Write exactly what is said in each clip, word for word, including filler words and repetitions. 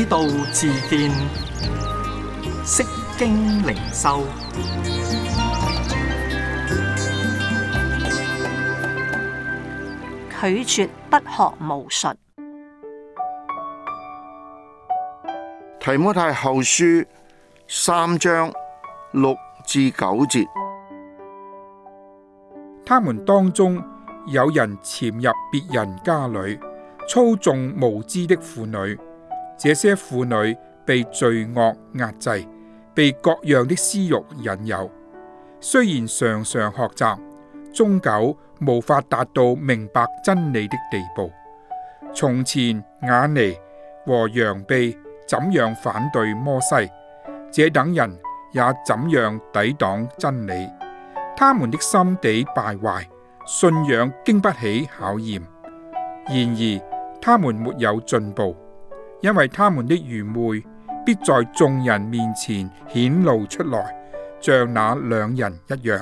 道自見，釋經靈修， 拒絕不學無術。 提摩太後書三章六至九節， 他們當中有人潛入別人家裏，操縱無知的婦女，這些婦女被罪惡壓制，被各樣的私慾引誘，雖然常常學習，終究無法達到明白真理的地步。從前雅尼和楊秘怎樣反對摩西，這等人也怎樣抵擋真理。他們的心地敗壞，信仰經不起考驗。然而他們沒有進步，因為他們的愚昧必在眾人面前顯露出來，像那兩人一樣。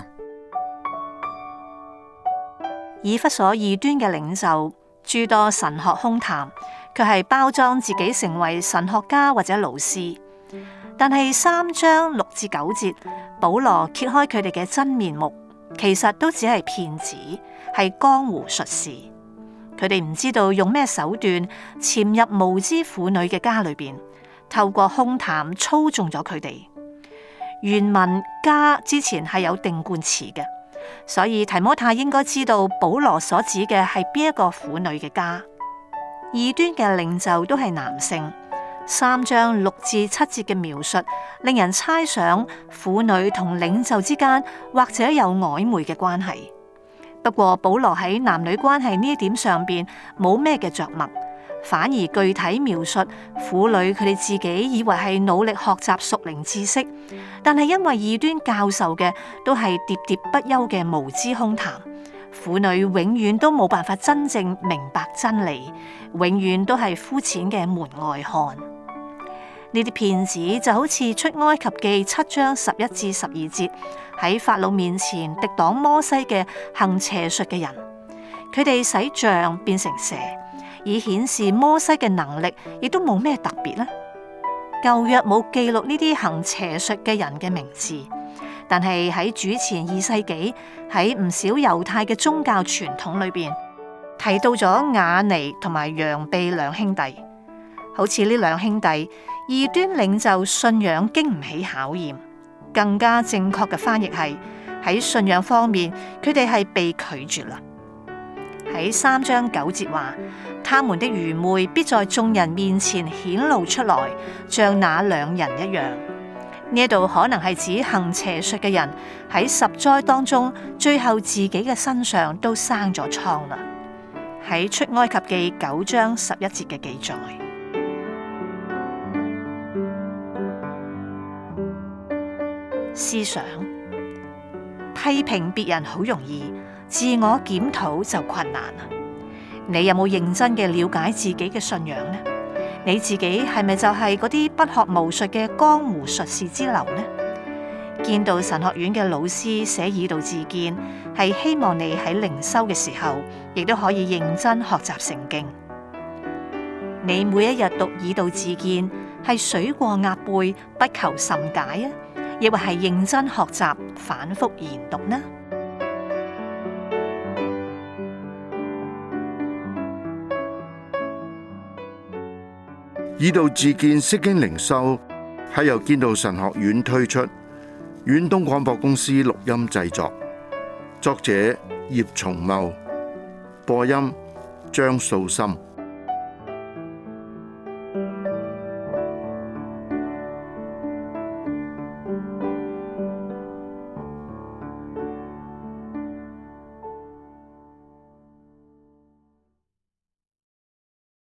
以弗所異端嘅領袖諸多神學空談，佢係包裝自己成為神學家或者老師。但係三章六至九節，保羅揭開佢哋嘅真面目，其實都只係騙子，係江湖術士。佢哋唔知道用咩手段潛入無知婦女嘅家裏邊，透過空談操縱咗佢哋。原文家之前係有定冠詞嘅，所以提摩太應該知道保羅所指嘅係邊一個婦女嘅家。異端嘅領袖都係男性。三章六至七節嘅描述，令人猜想婦女同領袖之間或者有曖昧嘅關係。不過保羅喺男女關係呢一點上邊冇咩嘅着墨，反而具體描述婦女佢哋自己以為係努力學習屬靈知識，但係因為異端教授嘅都係喋喋不休嘅無知空談，婦女永遠都冇辦法真正明白真理，永遠都係膚淺嘅門外漢。呢啲騙子就好似出埃及記七章十一至十二節喺法老面前敵擋摩西嘅行邪術嘅人，佢哋使杖變成蛇，以顯示摩西嘅能力，亦都冇咩特別啦。舊約冇記錄呢啲行邪術嘅人嘅名字，但係喺主前二世紀，喺唔少猶太嘅宗教傳統裏邊提到咗雅尼同埋楊秘兩兄弟。好似呢兩兄弟，異端領袖信仰經唔起考驗，更加正確嘅翻譯係喺信仰方面，佢哋係被拒絕啦。喺三章九節話，他們的愚昧必在眾人面前顯露出來，像那兩人一樣。呢一度可能係指行邪術嘅人喺十災當中，最後自己嘅身上都生咗瘡啦。喺出埃及記九章十一節嘅記載。思想批評別人好容易，自我檢討就困難啦。你有冇認真嘅了解自己嘅信仰呢？你自己係咪就係嗰啲不學無術嘅江湖術士之流呢？見到神學院嘅老師寫以道自薦，係希望你喺靈修嘅時候，亦都可以認真學習聖經。你每一日讀以道自薦，係水過鴨背，不求甚解啊，亦或係認真學習，反覆研讀呢？ 以道自薦釋經靈修係由建道神學院推出，遠東廣播公司錄音製作，作者葉松茂，播音張素心。